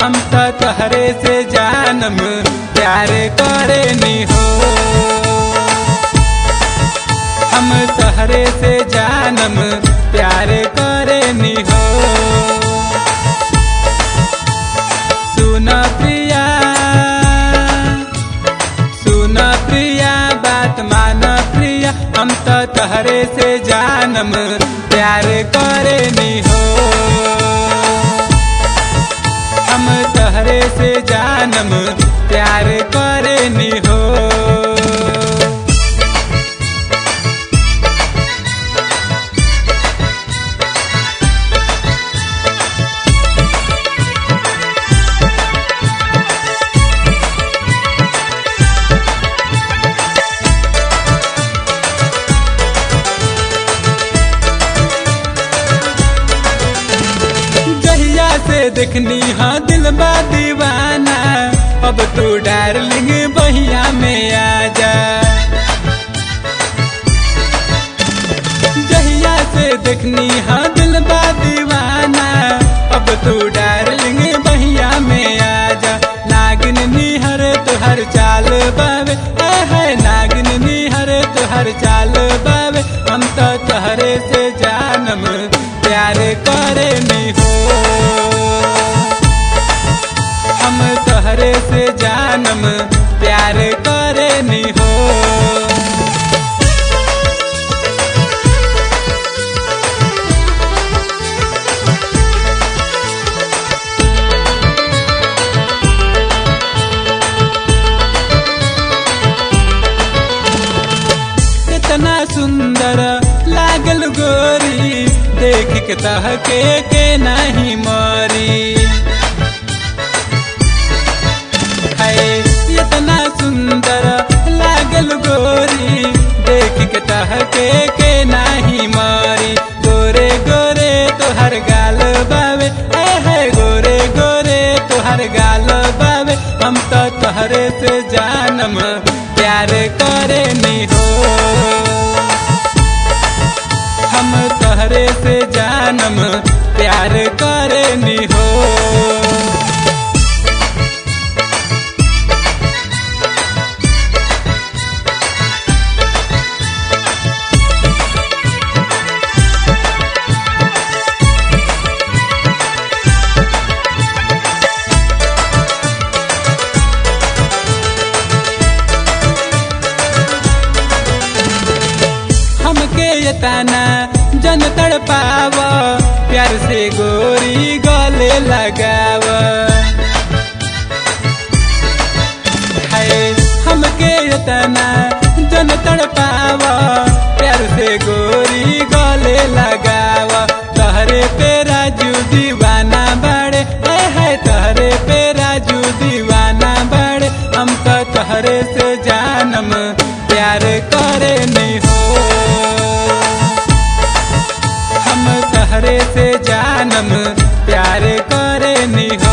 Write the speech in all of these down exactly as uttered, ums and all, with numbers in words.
हम तो तहरे से जानम प्यार करेनी हो। हम तहरे से जानम प्यार करेनी हो। सुना प्रिया सुना प्रिया बात माना प्रिया, हम तो तहरे से जानम प्यार करेनी हो। हम तहरे से जानम प्यार करेनी हो। देखनी हाँ दिल बा दीवाना, अब तू डार्लिंग बहिया में आजा। जहिया से देखनी हाँ दिल बा दीवाना, अब तू डार्लिंग बहिया में आजा। नागिन निहर तुहर चाल बावे, है नागिन निहर तुहर चाल बावे, हम तो तहरे से जानम प्यार करेनी हो। हम तहरे से जानम प्यार करेनी हो। इतना सुंदर लागल गोरी, देख के तहके के नहीं मरी। इतना सुंदर लागल गोरी, देख के तहके के नाही मारी। गोरे गोरे तोहर गाल बावे, है गोरे गोरे तोहर गाल बावे, हम तो तहरे से जानम प्यार करेनी हो। हम तहरे से जानम प्यार करेनी हो। तना जन तड़पावा, प्यार से गोरी गले लगावा। है हमके तना जन तड़पावा, प्यार से गोरी गले लगावा। तहरे पे राजू दीवाना बड़े, है तहरे पे राजू दीवाना बड़े, हम तो तहरे से जानम प्यार करेनी हो। तहरे से जानम प्यार करेनी हो।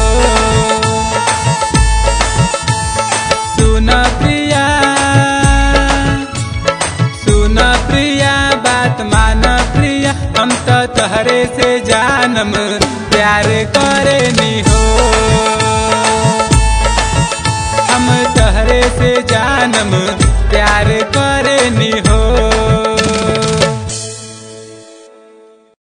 सुना प्रिया सुना प्रिया बात माना प्रिया, हम तो तहरे से जानम प्यार करेनी